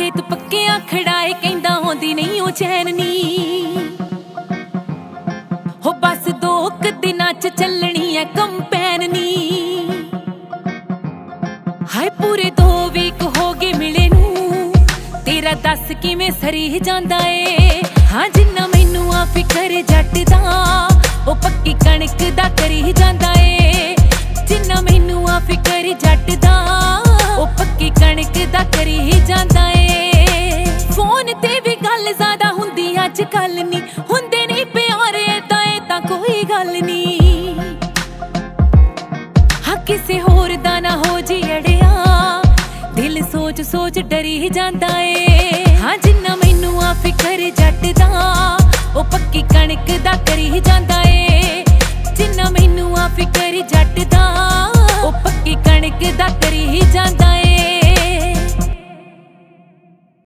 ਤੂੰ ਪੱਕਿਆਂ ਖੜਾਏ ਕਹਿੰਦਾ ਹੁੰਦੀ ਨਹੀਂ ਉਹ ਚੈਨ ਨੀ ਹੋ ਬਸ 2 ਦਿਨਾਂ ਚ ਚੱਲਣੀ ਐ ਕੰਪੈਨ ਨੀ ਹਾਏ ਪੂਰੇ 2 ਵੀਕ ਹੋ ਗਏ ਮਿਲੇ ਨੂੰ ਤੇਰਾ ਦੱਸ ਕਿਵੇਂ ਸਰੀ ਜਾਂਦਾ ਏ ਹਾਂ ਜਿੰਨਾ ਮੈਨੂੰ ਆ ਫਿਕਰ ਜੱਟ ਦਾ ਉਹ ਪੱਕੀ ਕਣਕ ਦਾ ਕਰੀ ਜਾਂਦਾ ਏ ਜਿੰਨਾ ਮੈਨੂੰ ਆ ਫਿਕਰ ਜੱਟ ਦਾ ਉਹ ਪੱਕੀ ਕਣਕ ਦਾ ਕਰੀ ਜਾਂਦਾ ਏ ਫੋਨ ਤੇ ਵੀ ਗੱਲ ਜ਼ਿਆਦਾ ਹੁੰਦੀ ਅੱਜ ਕੱਲ ਨੀ ਹੁੰਦੇ ਨਹੀਂ ਪਿਆਰੇ ਏਦਾਂ ਏ ਤਾਂ ਕੋਈ ਗੱਲ ਨੀ ਹਾਂ ਕਿਸੇ ਹੋਰ ਦਾ ਨਾ ਹੋ ਜੀ ਅੜਿਆ ਦਿਲ ਸੋਚ ਸੋਚ ਡਰੀ ਜਾਂਦਾ ਏ ਹਾਂ ਜਿੰਨਾ ਮੈਨੂੰ ਆ ਫਿਕਰ ਜੱਟ ਦਾ ਉਹ ਪੱਕੀ ਕਣਕ ਦਾ ਕਰੀ ਜਾਂਦਾ ਏ